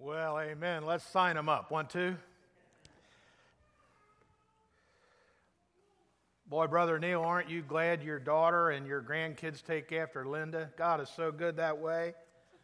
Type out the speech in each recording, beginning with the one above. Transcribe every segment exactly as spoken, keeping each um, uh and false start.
Well, amen. Let's sign them up. One, two. Boy, Brother Neil, aren't you glad your daughter and your grandkids take after Linda? God is so good that way.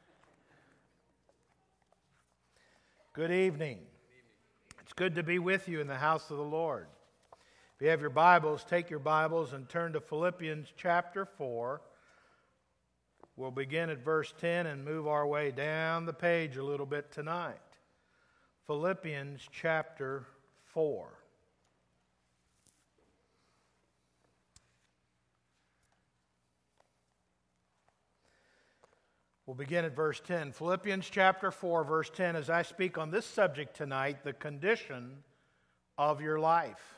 Good evening. It's good to be with you in the house of the Lord. If you have your Bibles, take your Bibles and turn to Philippians chapter four. We'll begin at verse ten and move our way down the page a little bit tonight. Philippians chapter four. We'll begin at verse ten. Philippians chapter four, verse ten, as I speak on this subject tonight, the condition of your life.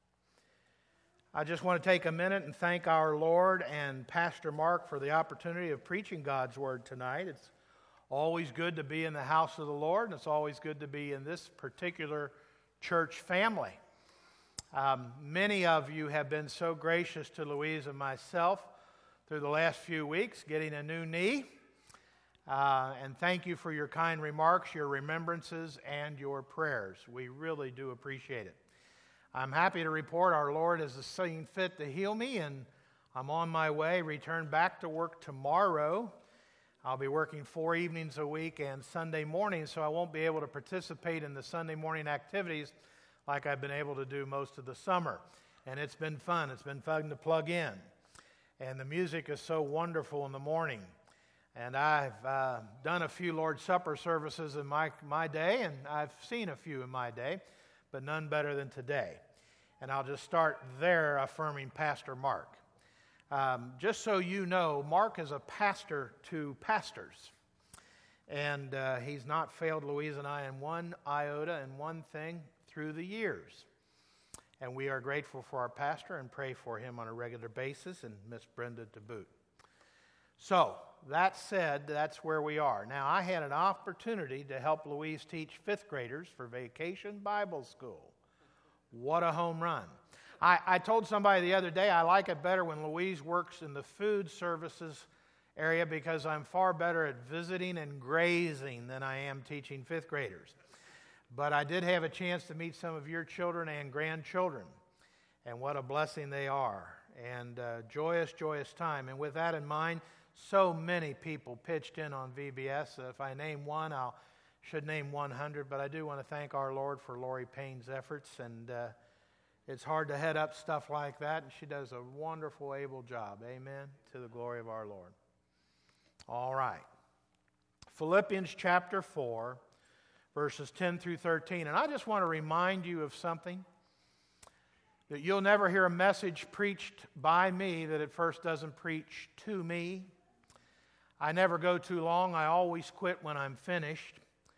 I just want to take a minute and thank our Lord and Pastor Mark for the opportunity of preaching God's Word tonight. It's always good to be in the house of the Lord, and it's always good to be in this particular church family. Um, many of you have been so gracious to Louise and myself through the last few weeks, getting a new knee. Uh, and thank you for your kind remarks, your remembrances, and your prayers. We really do appreciate it. I'm happy to report our Lord has seen fit to heal me, and I'm on my way, return back to work tomorrow. I'll be working four evenings a week and Sunday morning, so I won't be able to participate in the Sunday morning activities like I've been able to do most of the summer. And it's been fun. It's been fun to plug in. And the music is so wonderful in the morning. And I've uh, done a few Lord's Supper services in my, my day, and I've seen a few in my day, but none better than today. And I'll just start there affirming Pastor Mark. Um, just so you know, Mark is a pastor to pastors. And uh, he's not failed Louise and I in one iota and one thing through the years. And we are grateful for our pastor and pray for him on a regular basis, and Miss Brenda to boot. So, that said, that's where we are. Now, I had an opportunity to help Louise teach fifth graders for Vacation Bible School. What a home run. I, I told somebody the other day I like it better when Louise works in the food services area because I'm far better at visiting and grazing than I am teaching fifth graders. But I did have a chance to meet some of your children and grandchildren, and what a blessing they are. And uh, joyous, joyous time. And with that in mind, so many people pitched in on V B S. Uh, if I name one, I should name one hundred, but I do want to thank our Lord for Lori Payne's efforts, and uh, it's hard to head up stuff like that, and she does a wonderful, able job. Amen, to the glory of our Lord. All right. Philippians chapter four, verses ten through thirteen, and I just want to remind you of something, that you'll never hear a message preached by me that at first doesn't preach to me. I never go too long. I always quit when I'm finished.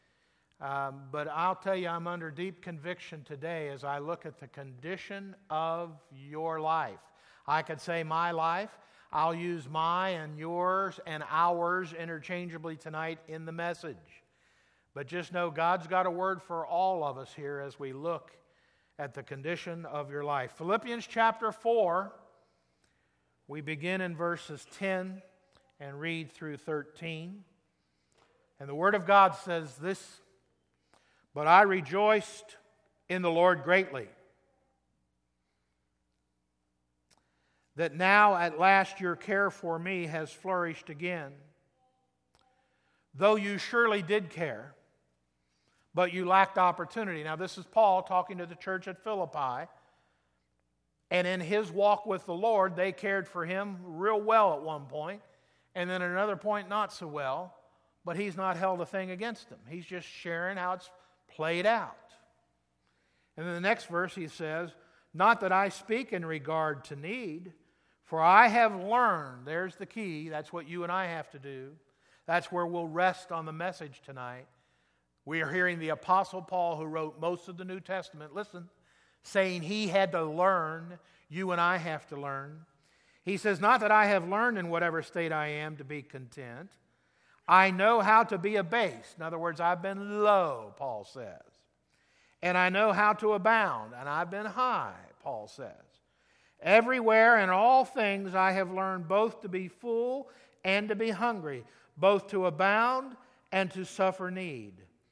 Um, but I'll tell you, I'm under deep conviction today as I look at the condition of your life. I could say my life. I'll use my and yours and ours interchangeably tonight in the message. But just know God's got a word for all of us here as we look at the condition of your life. Philippians chapter four, we begin in verses ten and read through thirteen. And the Word of God says this: "But I rejoiced in the Lord greatly, that now at last your care for me has flourished again. Though you surely did care, but you lacked opportunity." Now this is Paul talking to the church at Philippi. And in his walk with the Lord, they cared for him real well at one point. And then at another point, not so well. But he's not held a thing against them. He's just sharing how it's played out. And in the next verse he says, "Not that I speak in regard to need, for I have learned," there's the key, that's what you and I have to do. That's where we'll rest on the message tonight. We are hearing the Apostle Paul, who wrote most of the New Testament, listen, saying he had to learn. You and I have to learn. He says, "Not that I have learned in whatever state I am to be content. I know how to be abased." In other words, I've been low, Paul says. "And I know how to abound, and I've been high," Paul says. "Everywhere in all things I have learned both to be full and to be hungry, both to abound and to suffer need.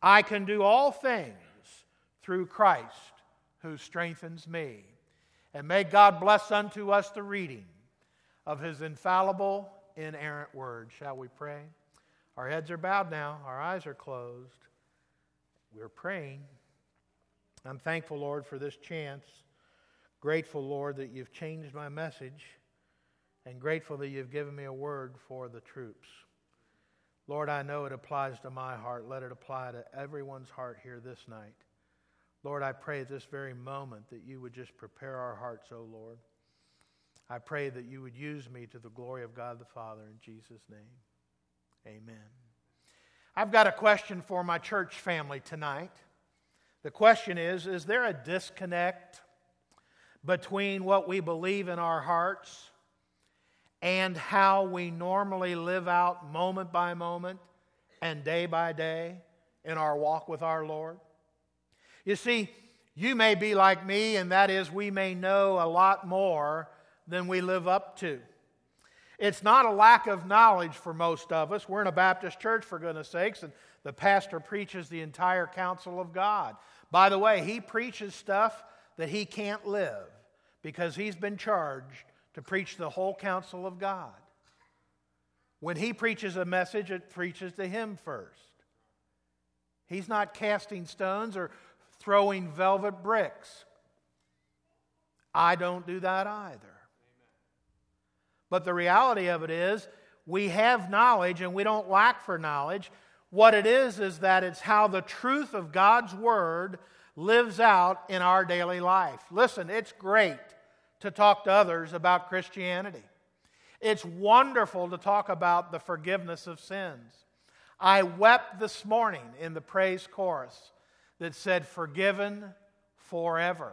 I can do all things through Christ who strengthens me. And may God bless unto us the reading of His infallible, inerrant word. Shall we pray? Our heads are bowed now. Our eyes are closed. We're praying. I'm thankful, Lord, for this chance. Grateful, Lord, that You've changed my message. And grateful that You've given me a word for the troops. Lord, I know it applies to my heart. Let it apply to everyone's heart here this night. Lord, I pray at this very moment that You would just prepare our hearts, O Lord. I pray that You would use me to the glory of God the Father in Jesus' name. Amen. I've got a question for my church family tonight. The question is, is there a disconnect between what we believe in our hearts and how we normally live out moment by moment and day by day in our walk with our Lord? You see, you may be like me, and that is we may know a lot more than we live up to. It's not a lack of knowledge for most of us. We're in a Baptist church, for goodness sakes, and the pastor preaches the entire counsel of God. By the way, he preaches stuff that he can't live because he's been charged to preach the whole counsel of God. When he preaches a message, it preaches to him first. He's not casting stones or throwing velvet bricks. I don't do that either. But the reality of it is, we have knowledge and we don't lack for knowledge. What it is is that it's how the truth of God's Word lives out in our daily life. Listen, it's great to talk to others about Christianity. It's wonderful to talk about the forgiveness of sins. I wept this morning in the praise chorus that said, "Forgiven forever."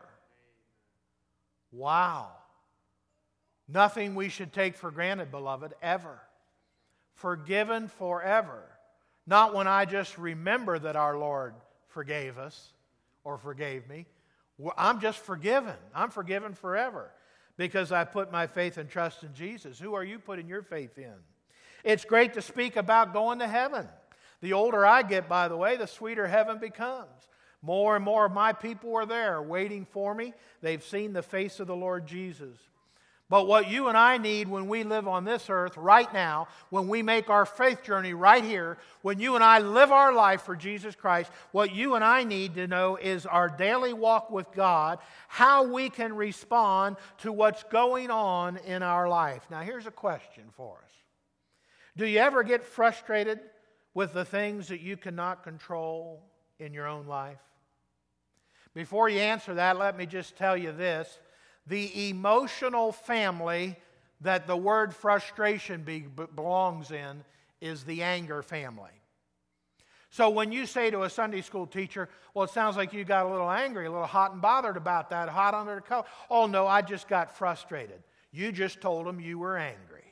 Wow. Nothing we should take for granted, beloved, ever. Forgiven forever. Not when I just remember that our Lord forgave us or forgave me. I'm just forgiven. I'm forgiven forever because I put my faith and trust in Jesus. Who are you putting your faith in? It's great to speak about going to heaven. The older I get, by the way, the sweeter heaven becomes. More and more of my people are there waiting for me. They've seen the face of the Lord Jesus. But what you and I need when we live on this earth right now, when we make our faith journey right here, when you and I live our life for Jesus Christ, what you and I need to know is our daily walk with God, how we can respond to what's going on in our life. Now, here's a question for us. Do you ever get frustrated with the things that you cannot control in your own life? Before you answer that, let me just tell you this. The emotional family that the word frustration be, belongs in is the anger family. So when you say to a Sunday school teacher, well, it sounds like you got a little angry, a little hot and bothered about that, hot under the collar. Oh, no, I just got frustrated. You just told them you were angry.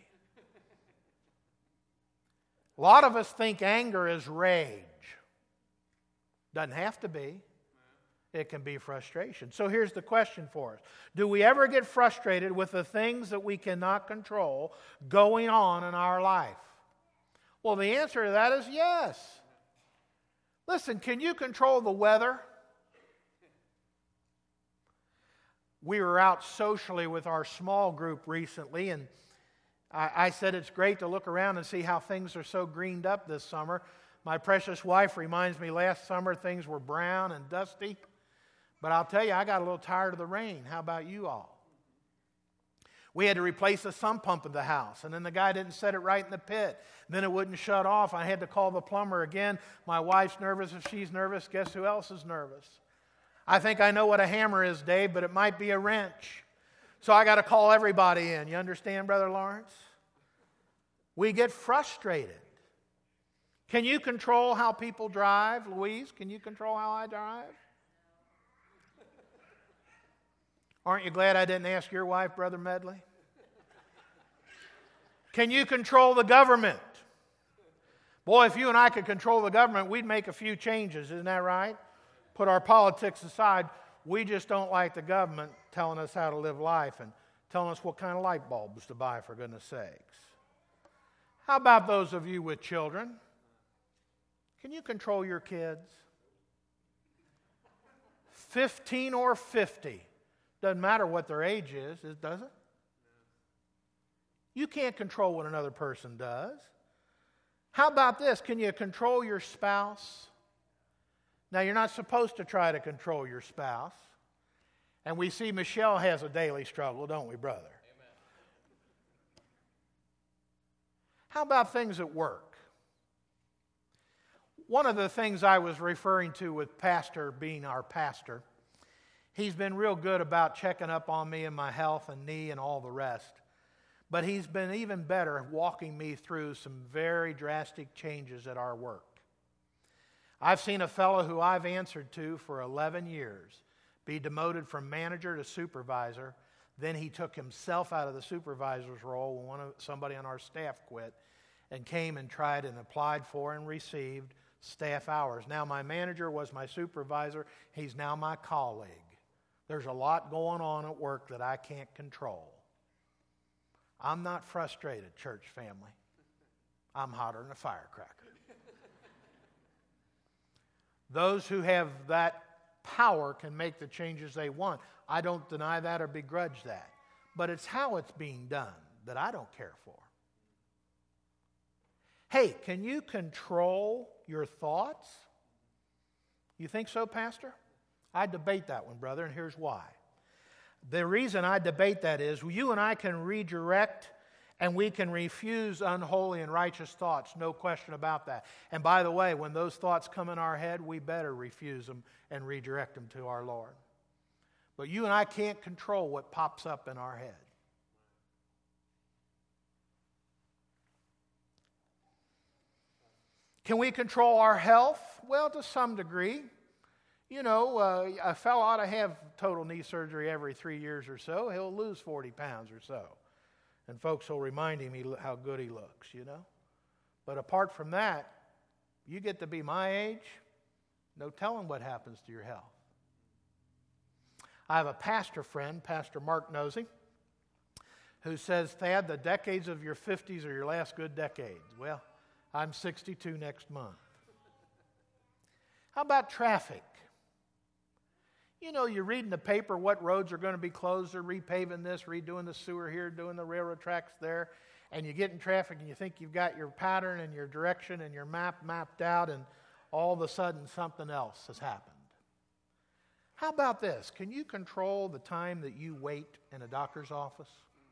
A lot of us think anger is rage. Doesn't have to be. It can be frustration. So here's the question for us. Do we ever get frustrated with the things that we cannot control going on in our life? Well, the answer to that is yes. Listen, can you control the weather? We were out socially with our small group recently, and I, I said it's great to look around and see how things are so greened up this summer. My precious wife reminds me last summer things were brown and dusty. But I'll tell you, I got a little tired of the rain. How about you all? We had to replace the sump pump in the house, and then the guy didn't set it right in the pit. Then it wouldn't shut off. I had to call the plumber again. My wife's nervous. If she's nervous, guess who else is nervous? I think I know what a hammer is, Dave, but it might be a wrench. So I got to call everybody in. You understand, Brother Lawrence? We get frustrated. Can you control how people drive? Louise, can you control how I drive? Aren't you glad I didn't ask your wife, Brother Medley? Can you control the government? Boy, if you and I could control the government, we'd make a few changes, isn't that right? Put our politics aside. We just don't like the government telling us how to live life and telling us what kind of light bulbs to buy, for goodness sakes. How about those of you with children? Can you control your kids? fifteen or fifty. Doesn't matter what their age is, does it? You can't control what another person does. How about this? Can you control your spouse? Now, you're not supposed to try to control your spouse. And we see Michelle has a daily struggle, don't we, brother? Amen. How about things at work? One of the things I was referring to with Pastor being our pastor, he's been real good about checking up on me and my health and knee and all the rest. But he's been even better walking me through some very drastic changes at our work. I've seen a fellow who I've answered to for eleven years be demoted from manager to supervisor. Then he took himself out of the supervisor's role when one of, somebody on our staff quit, and came and tried and applied for and received staff hours. Now my manager was my supervisor. He's now my colleague. There's a lot going on at work that I can't control. I'm not frustrated, church family. I'm hotter than a firecracker. Those who have that power can make the changes they want. I don't deny that or begrudge that. But it's how it's being done that I don't care for. Hey, can you control your thoughts? You think so, Pastor? I debate that one, brother, and here's why. The reason I debate that is you and I can redirect and we can refuse unholy and righteous thoughts, no question about that. And by the way, when those thoughts come in our head, we better refuse them and redirect them to our Lord. But you and I can't control what pops up in our head. Can we control our health? Well, to some degree. You know, uh, a fellow ought to have total knee surgery every three years or so. He'll lose forty pounds or so. And folks will remind him he, how good he looks, you know. But apart from that, you get to be my age, no telling what happens to your health. I have a pastor friend, Pastor Mark Nosey, who says, Thad, the decades of your fifties are your last good decades. Well, I'm sixty-two next month. How about traffic? You know, you read in the paper what roads are going to be closed. They're repaving this, redoing the sewer here, doing the railroad tracks there. And you get in traffic and you think you've got your pattern and your direction and your map mapped out, and all of a sudden something else has happened. How about this? Can you control the time that you wait in a doctor's office?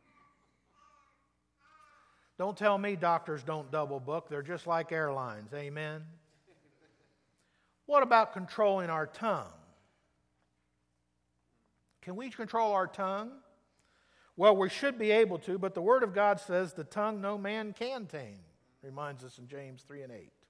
Don't tell me doctors don't double book. They're just like airlines. Amen? What about controlling our tongue? Can we control our tongue? Well, we should be able to, but the Word of God says the tongue no man can tame. Reminds us in James three and eight.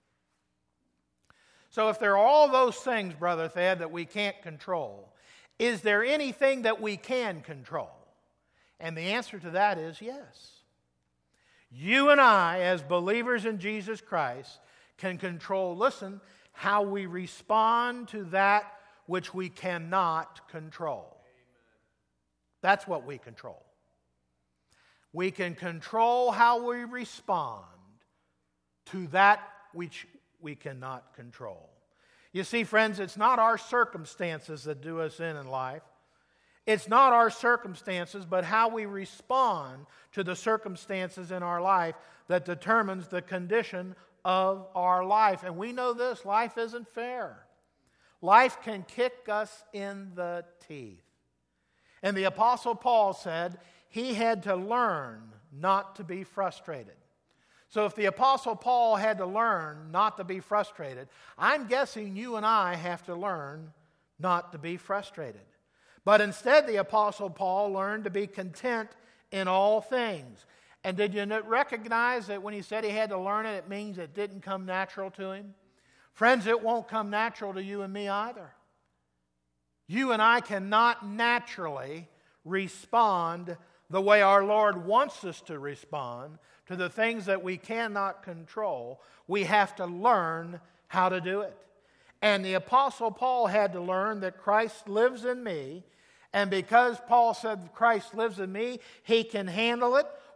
So if there are all those things, Brother Thad, that we can't control, is there anything that we can control? And the answer to that is yes. You and I, as believers in Jesus Christ, can control, listen, how we respond to that which we cannot control. That's what we control. We can control how we respond to that which we cannot control. You see, friends, it's not our circumstances that do us in in life. It's not our circumstances, but how we respond to the circumstances in our life that determines the condition of our life. And we know this, life isn't fair. Life can kick us in the teeth. And the Apostle Paul said he had to learn not to be frustrated. So if the Apostle Paul had to learn not to be frustrated, I'm guessing you and I have to learn not to be frustrated. But instead, the Apostle Paul learned to be content in all things. And did you recognize that when he said he had to learn it, it means it didn't come natural to him? Friends, it won't come natural to you and me either. You and I cannot naturally respond the way our Lord wants us to respond to the things that we cannot control. We have to learn how to do it. And the Apostle Paul had to learn that Christ lives in me, and because Paul said Christ lives in me, he can handle it,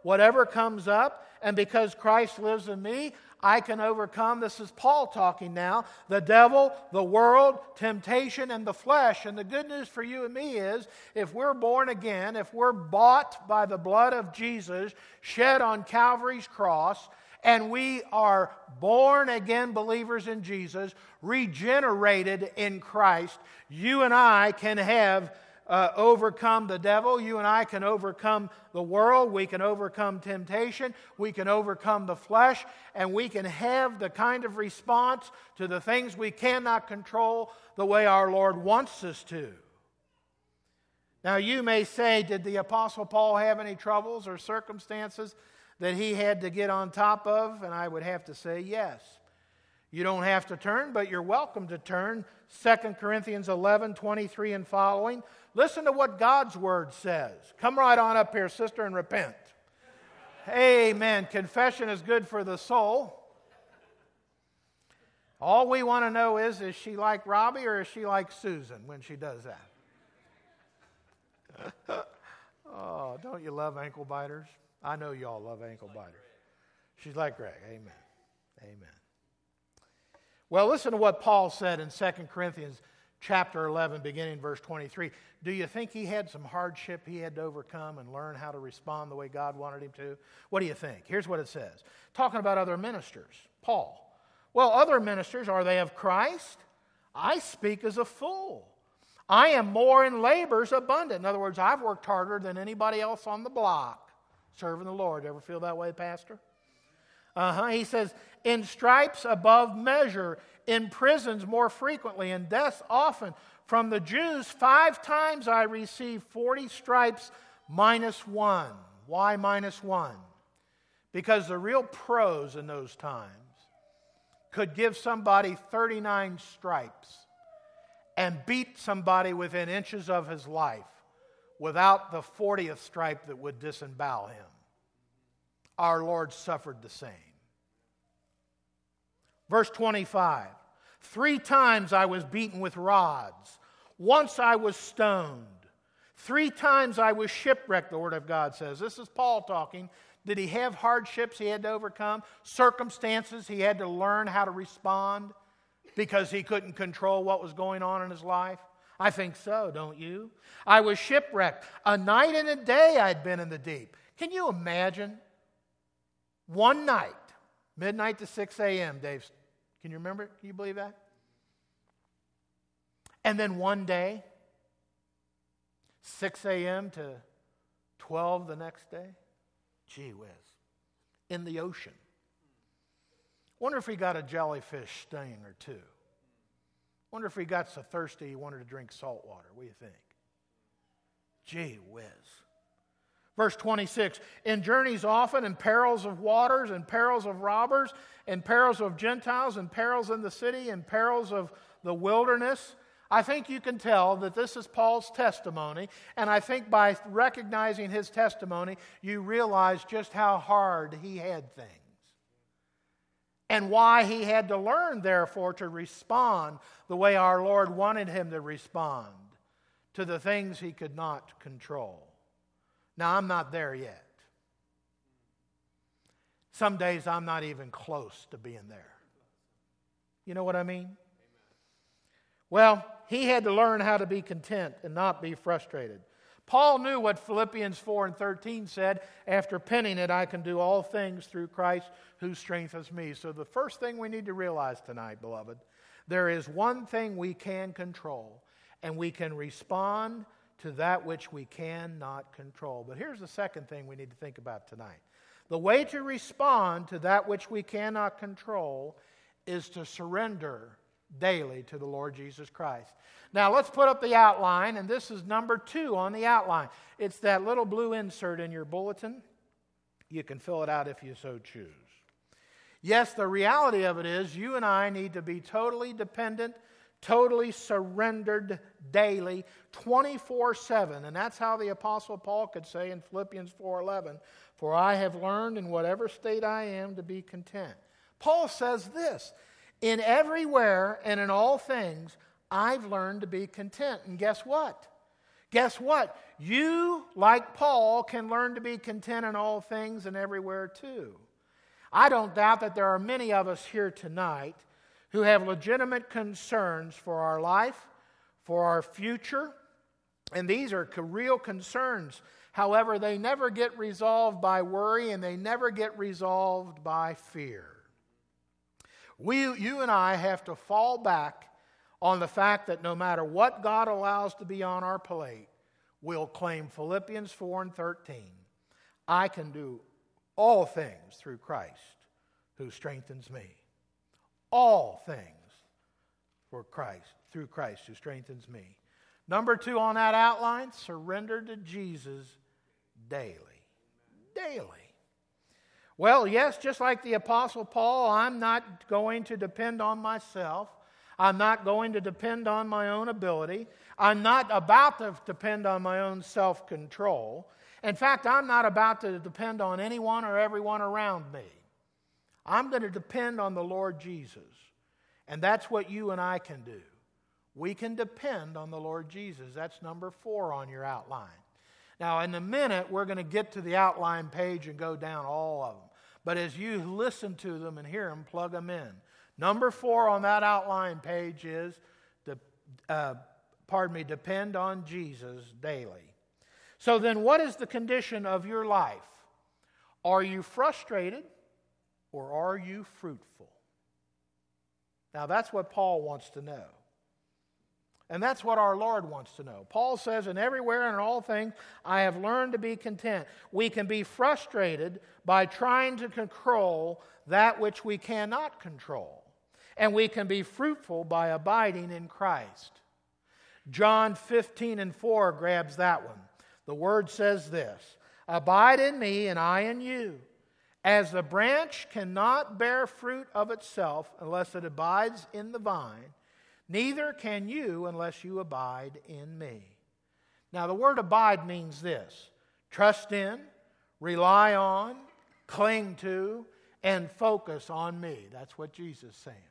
whatever comes up, and because Christ lives in me, I can overcome, this is Paul talking now, the devil, the world, temptation, and the flesh. And the good news for you and me is, if we're born again, if we're bought by the blood of Jesus, shed on Calvary's cross, and we are born again believers in Jesus, regenerated in Christ, you and I can have Uh, overcome the devil. You and I can overcome the world. We can overcome temptation. We can overcome the flesh. And we can have the kind of response to the things we cannot control the way our Lord wants us to. Now you may say, did the Apostle Paul have any troubles or circumstances that he had to get on top of? And I would have to say yes. You don't have to turn, but you're welcome to turn. Second Corinthians eleven, twenty-three and following. Listen to what God's Word says. Come right on up here, sister, and repent. Amen. Confession is good for the soul. All we want to know is, is she like Robbie or is she like Susan when she does that? Oh, don't you love ankle biters? I know y'all love ankle biters. She's like Greg. Amen. Amen. Well, listen to what Paul said in Second Corinthians chapter eleven, beginning verse twenty-three. Do you think he had some hardship he had to overcome and learn how to respond the way God wanted him to? What do you think? Here's what it says. Talking about other ministers. Paul. Well, other ministers, are they of Christ? I speak as a fool. I am more in labors abundant. In other words, I've worked harder than anybody else on the block serving the Lord. Ever feel that way, Pastor? Uh-huh. He says, in stripes above measure, in prisons more frequently, in deaths often. From the Jews, five times I received forty stripes minus one. Why minus one? Because the real pros in those times could give somebody thirty-nine stripes and beat somebody within inches of his life without the fortieth stripe that would disembowel him. Our Lord suffered the same. Verse twenty-five. Three times I was beaten with rods. Once I was stoned. Three times I was shipwrecked, the Word of God says. This is Paul talking. Did he have hardships he had to overcome? Circumstances he had to learn how to respond because he couldn't control what was going on in his life? I think so, don't you? I was shipwrecked. A night and a day I'd been in the deep. Can you imagine? One night, midnight to six a.m., Dave. Can you remember? Can you believe that? And then one day, six a.m. to twelve the next day. Gee whiz. In the ocean. Wonder if he got a jellyfish sting or two. Wonder if he got so thirsty he wanted to drink salt water. What do you think? Gee whiz. Verse twenty-six, in journeys often, in perils of waters, in perils of robbers, in perils of Gentiles, in perils in the city, in perils of the wilderness. I think you can tell that this is Paul's testimony, and I think by recognizing his testimony, you realize just how hard he had things. And why he had to learn, therefore, to respond the way our Lord wanted him to respond to the things he could not control. Now, I'm not there yet. Some days I'm not even close to being there. You know what I mean? Well, he had to learn how to be content and not be frustrated. Paul knew what Philippians four and thirteen said. After penning it, I can do all things through Christ who strengthens me. So the first thing we need to realize tonight, beloved, there is one thing we can control, and we can respond to that which we cannot control. But here's the second thing we need to think about tonight. The way to respond to that which we cannot control is to surrender daily to the Lord Jesus Christ. Now let's put up the outline, and this is number two on the outline. It's that little blue insert in your bulletin. You can fill it out if you so choose. Yes, the reality of it is you and I need to be totally dependent, totally surrendered daily, twenty-four seven. And that's how the Apostle Paul could say in Philippians four eleven, for I have learned in whatever state I am to be content. Paul says this, in everywhere and in all things, I've learned to be content. And guess what? Guess what? You, like Paul, can learn to be content in all things and everywhere too. I don't doubt that there are many of us here tonight who have legitimate concerns for our life, for our future, and these are real concerns. However, they never get resolved by worry, and they never get resolved by fear. We, you and I have to fall back on the fact that no matter what God allows to be on our plate, we'll claim Philippians four and thirteen. I can do all things through Christ who strengthens me. All things for Christ, through Christ who strengthens me. Number two on that outline, surrender to Jesus daily. Daily. Well, yes, just like the Apostle Paul, I'm not going to depend on myself. I'm not going to depend on my own ability. I'm not about to depend on my own self-control. In fact, I'm not about to depend on anyone or everyone around me. I'm going to depend on the Lord Jesus. And that's what you and I can do. We can depend on the Lord Jesus. That's number four on your outline. Now, in a minute, we're going to get to the outline page and go down all of them. But as you listen to them and hear them, plug them in. Number four on that outline page is, de- uh, pardon me, depend on Jesus daily. So then what is the condition of your life? Are you frustrated or are you fruitful? Now that's what Paul wants to know. And that's what our Lord wants to know. Paul says, "And everywhere and in all things, I have learned to be content." We can be frustrated by trying to control that which we cannot control. And we can be fruitful by abiding in Christ. John fifteen and four grabs that one. The Word says this, "Abide in me and I in you. As the branch cannot bear fruit of itself unless it abides in the vine, neither can you unless you abide in me." Now the word abide means this: trust in, rely on, cling to, and focus on me. That's what Jesus is saying.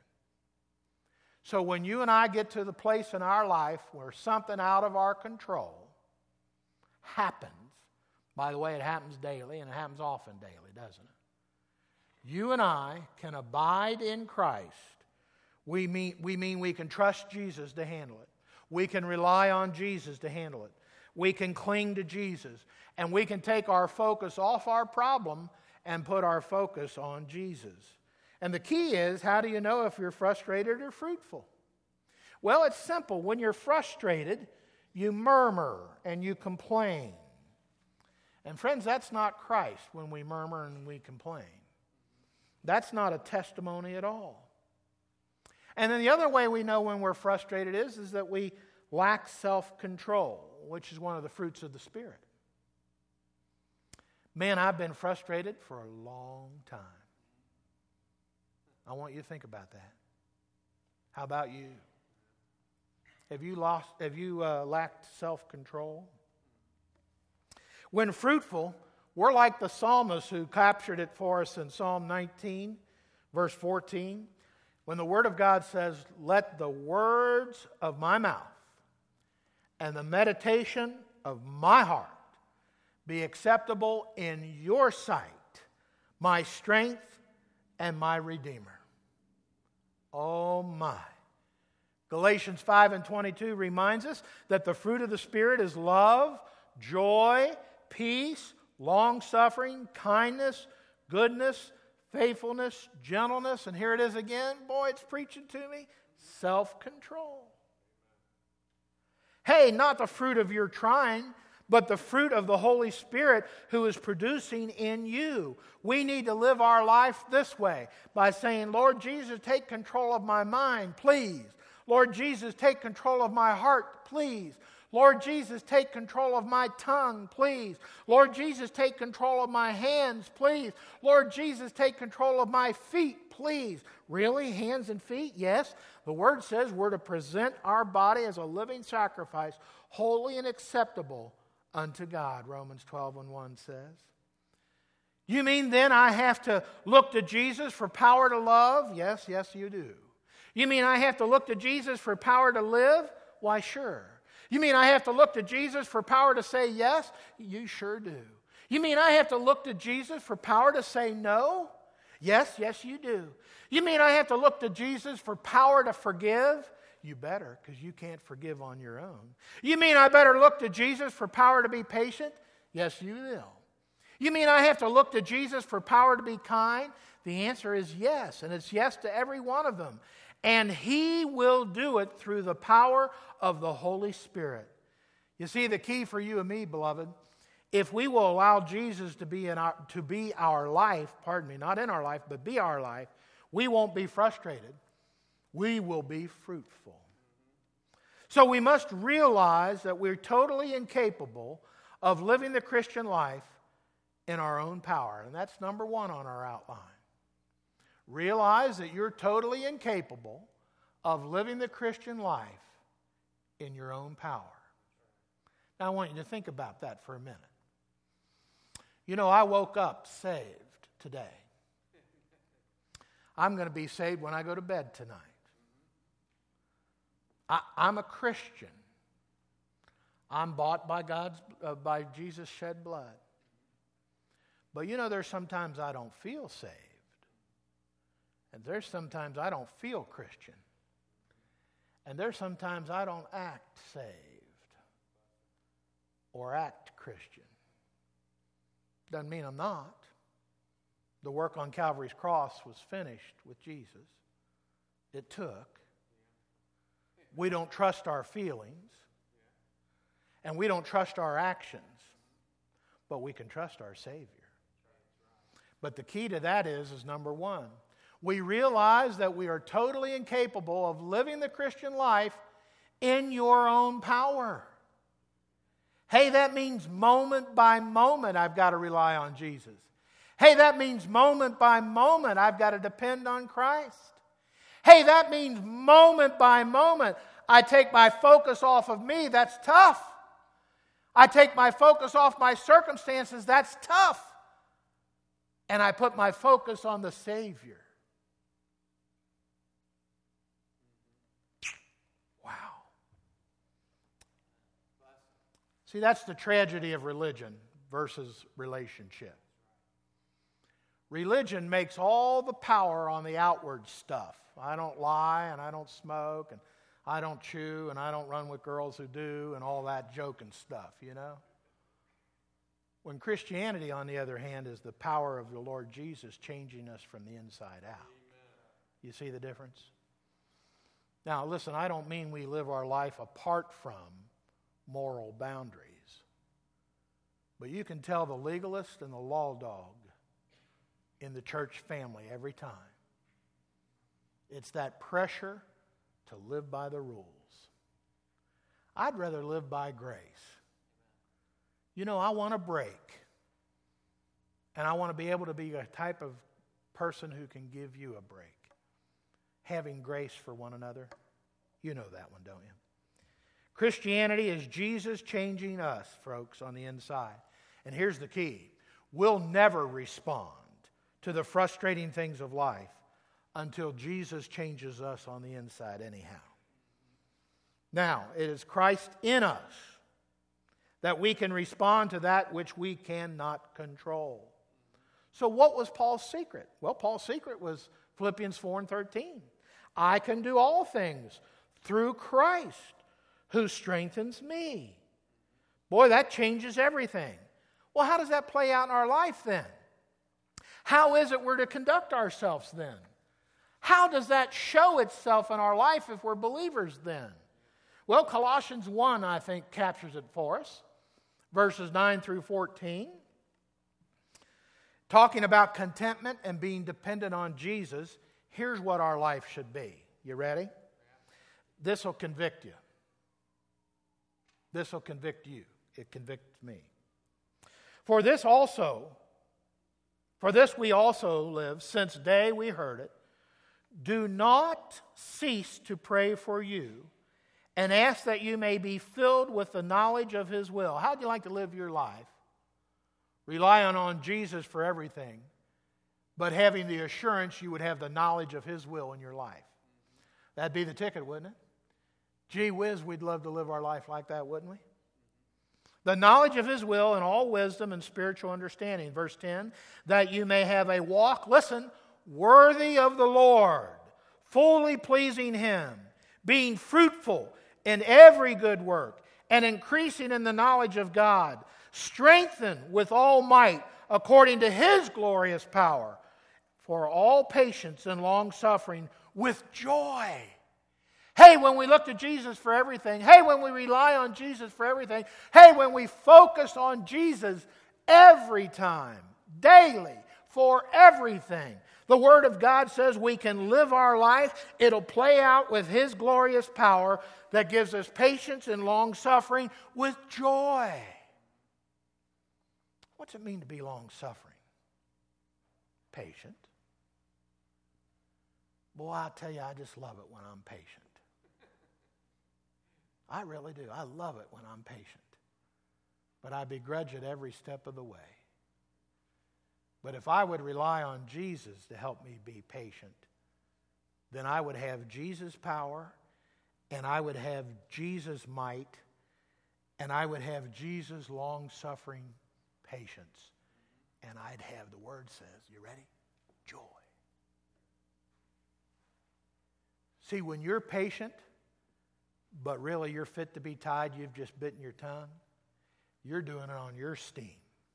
So when you and I get to the place in our life where something out of our control happens, by the way, it happens daily, and it happens often daily, doesn't it? You and I can abide in Christ. We mean, we mean we can trust Jesus to handle it. We can rely on Jesus to handle it. We can cling to Jesus. And we can take our focus off our problem and put our focus on Jesus. And the key is, how do you know if you're frustrated or fruitful? Well, it's simple. When you're frustrated, you murmur and you complain. And friends, that's not Christ when we murmur and we complain. That's not a testimony at all. And then the other way we know when we're frustrated is, is that we lack self-control, which is one of the fruits of the Spirit. Man, I've been frustrated for a long time. I want you to think about that. How about you? Have you lost? Have you uh, lacked self-control? When fruitful, we're like the psalmist who captured it for us in Psalm nineteen, verse fourteen. When the Word of God says, "Let the words of my mouth and the meditation of my heart be acceptable in your sight, my strength and my Redeemer." Oh my. Galatians five and twenty-two reminds us that the fruit of the Spirit is love, joy, peace, long-suffering, kindness, goodness, faithfulness, gentleness, and here it is again. Boy, it's preaching to me. Self-control. Hey, not the fruit of your trying, but the fruit of the Holy Spirit who is producing in you. We need to live our life this way by saying, "Lord Jesus, take control of my mind, please. Lord Jesus, take control of my heart, please. Lord Jesus, take control of my tongue, please. Lord Jesus, take control of my hands, please. Lord Jesus, take control of my feet, please." Really? Hands and feet? Yes. The Word says we're to present our body as a living sacrifice, holy and acceptable unto God, Romans twelve and one says. You mean then I have to look to Jesus for power to love? Yes, yes you do. You mean I have to look to Jesus for power to live? Why, sure. You mean I have to look to Jesus for power to say yes? You sure do. You mean I have to look to Jesus for power to say no? Yes, yes, you do. You mean I have to look to Jesus for power to forgive? You better, because you can't forgive on your own. You mean I better look to Jesus for power to be patient? Yes, you will. You mean I have to look to Jesus for power to be kind? The answer is yes, and it's yes to every one of them. And He will do it through the power of the Holy Spirit. You see, the key for you and me, beloved, if we will allow Jesus to be in our to be our life, pardon me, not in our life, but be our life, we won't be frustrated. We will be fruitful. So we must realize that we're totally incapable of living the Christian life in our own power. And that's number one on our outline. Realize that you're totally incapable of living the Christian life in your own power. Now I want you to think about that for a minute. You know, I woke up saved today. I'm going to be saved when I go to bed tonight. I, I'm a Christian. I'm bought by God's, uh, by Jesus' shed blood. But you know, there's sometimes I don't feel saved. And there's sometimes I don't feel Christian. And there's sometimes I don't act saved or act Christian. Doesn't mean I'm not. The work on Calvary's cross was finished with Jesus. It took. We don't trust our feelings. And we don't trust our actions. But we can trust our Savior. But the key to that is, is number one, we realize that we are totally incapable of living the Christian life in your own power. Hey, that means moment by moment I've got to rely on Jesus. Hey, that means moment by moment I've got to depend on Christ. Hey, that means moment by moment I take my focus off of me. That's tough. I take my focus off my circumstances. That's tough. And I put my focus on the Savior. Wow. See, that's the tragedy of religion versus relationship. Religion makes all the power on the outward stuff. I don't lie, and I don't smoke, and I don't chew, and I don't run with girls who do, and all that joking stuff, you know? When Christianity, on the other hand, is the power of the Lord Jesus changing us from the inside out. Amen. You see the difference? Now, listen, I don't mean we live our life apart from moral boundaries. But you can tell the legalist and the law dog in the church family every time. It's that pressure to live by the rules. I'd rather live by grace. You know, I want a break. And I want to be able to be a type of person who can give you a break. Having grace for one another. You know that one, don't you? Christianity is Jesus changing us, folks, on the inside. And here's the key. We'll never respond to the frustrating things of life until Jesus changes us on the inside anyhow. Now, it is Christ in us that we can respond to that which we cannot control. So what was Paul's secret? Well, Paul's secret was Philippians four and thirteen. I can do all things through Christ who strengthens me. Boy, that changes everything. Well, how does that play out in our life then? How is it we're to conduct ourselves then? How does that show itself in our life if we're believers then? Well, Colossians one, I think, captures it for us. Verses nine through fourteen. Talking about contentment and being dependent on Jesus, here's what our life should be. You ready? This will convict you. This will convict you. It convicts me. For this also, for this we also live, since day we heard it. Do not cease to pray for you, and ask that you may be filled with the knowledge of His will. How would you like to live your life? Relying on Jesus for everything, but having the assurance you would have the knowledge of His will in your life. That'd be the ticket, wouldn't it? Gee whiz, we'd love to live our life like that, wouldn't we? The knowledge of His will and all wisdom and spiritual understanding. Verse ten, that you may have a walk, listen, worthy of the Lord, fully pleasing Him, being fruitful in every good work, and increasing in the knowledge of God, strengthened with all might according to His glorious power, for all patience and long-suffering with joy. Hey, when we look to Jesus for everything. Hey, when we rely on Jesus for everything. Hey, when we focus on Jesus every time, daily, for everything. The Word of God says we can live our life. It'll play out with His glorious power that gives us patience and long-suffering with joy. What's it mean to be long-suffering? Patient. Boy, I tell you, I just love it when I'm patient. I really do. I love it when I'm patient. But I begrudge it every step of the way. But if I would rely on Jesus to help me be patient, then I would have Jesus' power, and I would have Jesus' might, and I would have Jesus' long-suffering patience. And I'd have, the Word says, you ready? Joy. See, when you're patient, but really you're fit to be tied, you've just bitten your tongue, you're doing it on your steam.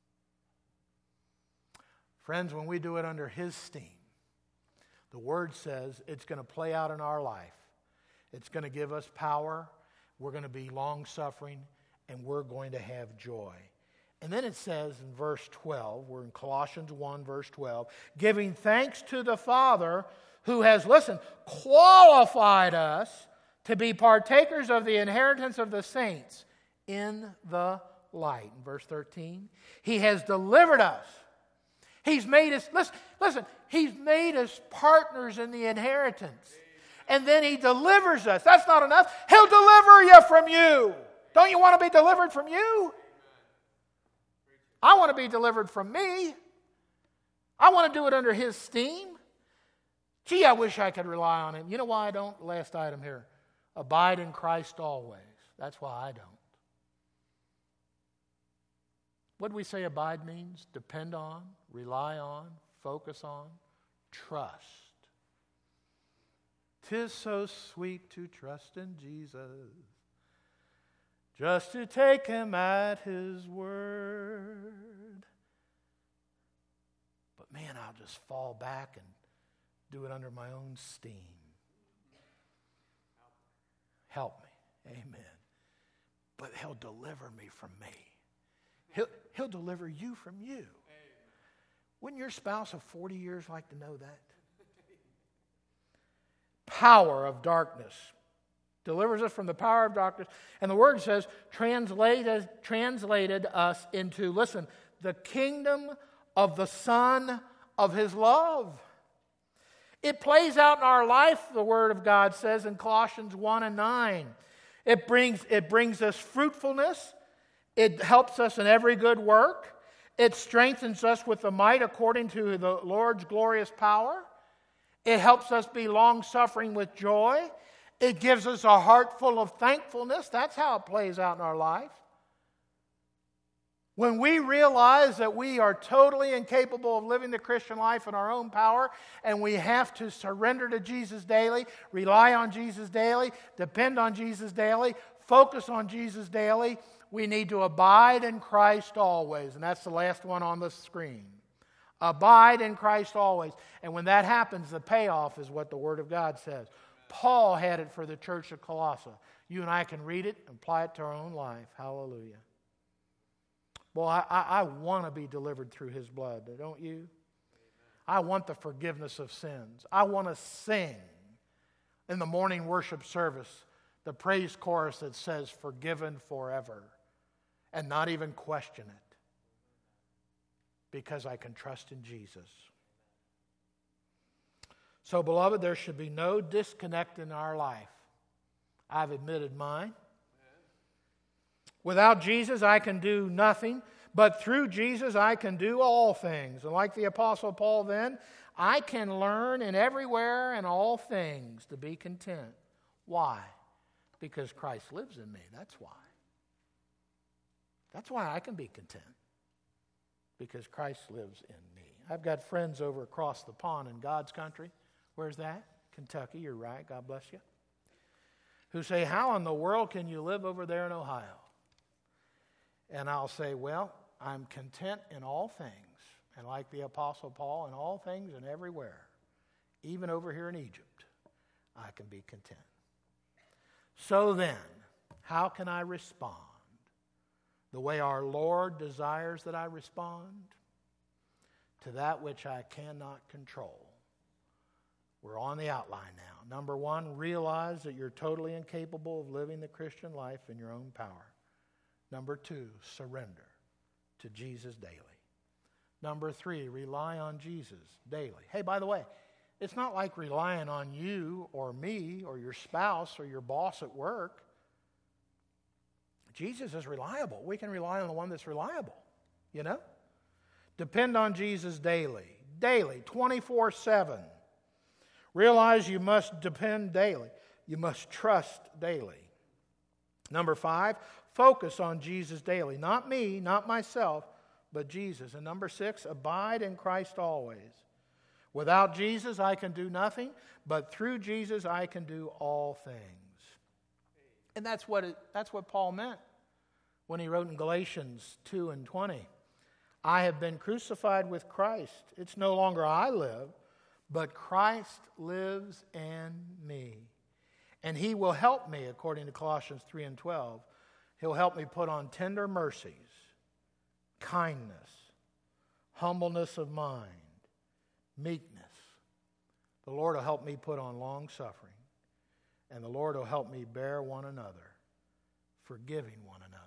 Friends, when we do it under His steam, the Word says it's going to play out in our life. It's going to give us power. We're going to be long-suffering, and we're going to have joy. And then it says in verse twelve, we're in Colossians one, verse twelve, giving thanks to the Father who has, listen, qualified us to be partakers of the inheritance of the saints in the light. In verse thirteen, He has delivered us. He's made us, listen, listen, He's made us partners in the inheritance. And then He delivers us. That's not enough. He'll deliver you from you. Don't you want to be delivered from you? I want to be delivered from me. I want to do it under His steam. Gee, I wish I could rely on Him. You know why I don't? Last item here. Abide in Christ always. That's why I don't. What do we say abide means? Depend on, rely on, focus on, trust. 'Tis so sweet to trust in Jesus, just to take Him at His word. But man, I'll just fall back and do it under my own steam. Help me. Amen. But He'll deliver me from me. He'll, he'll deliver you from you. Amen. Wouldn't your spouse of forty years like to know that? Power of darkness. Delivers us from the power of darkness. And the Word says, translated, translated us into, listen, the kingdom of the Son of His love. It plays out in our life, the Word of God says in Colossians one and nine. It brings, it brings us fruitfulness. It helps us in every good work. It strengthens us with the might according to the Lord's glorious power. It helps us be long-suffering with joy. It gives us a heart full of thankfulness. That's how it plays out in our life. When we realize that we are totally incapable of living the Christian life in our own power, and we have to surrender to Jesus daily, rely on Jesus daily, depend on Jesus daily, focus on Jesus daily, we need to abide in Christ always. And that's the last one on the screen. Abide in Christ always. And when that happens, the payoff is what the Word of God says. Paul had it for the church of Colossae. You and I can read it and apply it to our own life. Hallelujah. Well, I, I, I want to be delivered through His blood, don't you? Amen. I want the forgiveness of sins. I want to sing in the morning worship service the praise chorus that says, forgiven forever, and not even question it, because I can trust in Jesus. So, beloved, there should be no disconnect in our life. I've admitted mine. Without Jesus, I can do nothing, but through Jesus, I can do all things. And like the Apostle Paul then, I can learn in everywhere and all things to be content. Why? Because Christ lives in me. That's why. That's why I can be content. Because Christ lives in me. I've got friends over across the pond in God's country. Where's that? Kentucky, you're right. God bless you. Who say, how in the world can you live over there in Ohio? And I'll say, well, I'm content in all things. And like the Apostle Paul, in all things and everywhere, even over here in Egypt, I can be content. So then, how can I respond? The way our Lord desires that I respond? To that which I cannot control. We're on the outline now. Number one, realize that you're totally incapable of living the Christian life in your own power. Number two, surrender to Jesus daily. Number three, rely on Jesus daily. Hey, by the way, it's not like relying on you or me or your spouse or your boss at work. Jesus is reliable. We can rely on the one that's reliable, you know? Depend on Jesus daily. Daily, twenty-four seven. Realize you must depend daily. You must trust daily. Number five, focus on Jesus daily. Not me, not myself, but Jesus. And number six, abide in Christ always. Without Jesus, I can do nothing, but through Jesus, I can do all things. And that's what it, that's what Paul meant when he wrote in Galatians two and twenty. I have been crucified with Christ. It's no longer I live, but Christ lives in me. And he will help me, according to Colossians three and twelve. He'll help me put on tender mercies, kindness, humbleness of mind, meekness. The Lord will help me put on long suffering. And the Lord will help me bear one another, forgiving one another.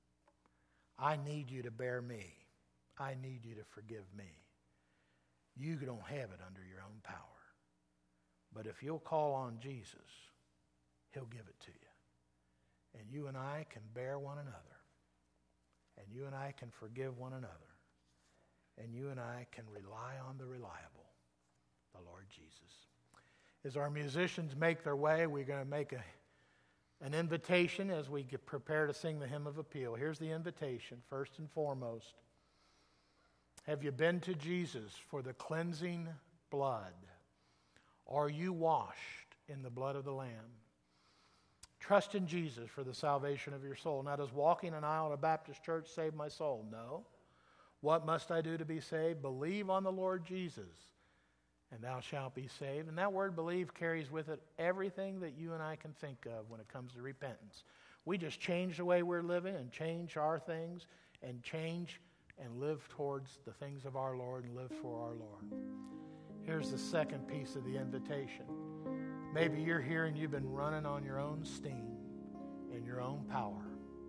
I need you to bear me. I need you to forgive me. You don't have it under your own power. But if you'll call on Jesus, he'll give it to you. And you and I can bear one another. And you and I can forgive one another. And you and I can rely on the reliable, the Lord Jesus. As our musicians make their way, we're going to make a, an invitation as we get prepare to sing the hymn of appeal. Here's the invitation, first and foremost. Have you been to Jesus for the cleansing blood? Are you washed in the blood of the Lamb? Trust in Jesus for the salvation of your soul. Now, does walking an aisle in a Baptist church save my soul? No. What must I do to be saved? Believe on the Lord Jesus, and thou shalt be saved. And that word believe carries with it everything that you and I can think of when it comes to repentance. We just change the way we're living and change our things and change and live towards the things of our Lord and live for our Lord. Here's the second piece of the invitation. Maybe you're here and you've been running on your own steam and your own power.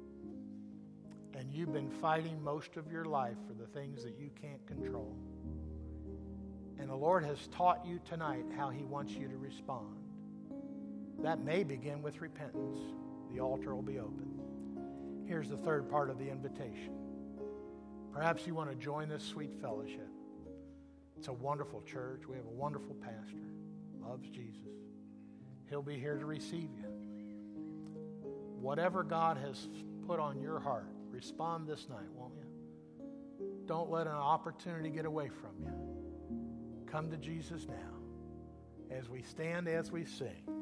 And you've been fighting most of your life for the things that you can't control. And the Lord has taught you tonight how he wants you to respond. That may begin with repentance. The altar will be open. Here's the third part of the invitation. Perhaps you want to join this sweet fellowship. It's a wonderful church. We have a wonderful pastor. Loves Jesus. He'll be here to receive you. Whatever God has put on your heart, respond this night, won't you? Don't let an opportunity get away from you. Come to Jesus now as we stand, as we sing.